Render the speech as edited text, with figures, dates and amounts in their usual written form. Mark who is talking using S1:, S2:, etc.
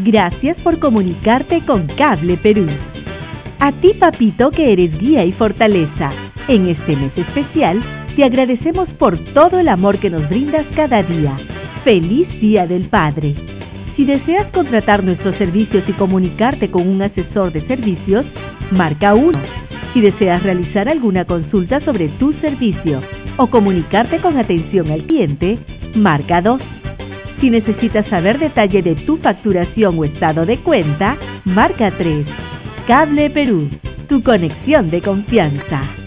S1: Gracias por comunicarte con Cable Perú. A ti, papito, que eres guía y fortaleza. En este mes especial, te agradecemos por todo el amor que nos brindas cada día. ¡Feliz Día del Padre! Si deseas contratar nuestros servicios y comunicarte con un asesor de servicios, marca 1. Si deseas realizar alguna consulta sobre tu servicio o comunicarte con atención al cliente, marca 2. Si necesitas saber detalle de tu facturación o estado de cuenta, marca 3. Cable Perú, tu conexión de confianza.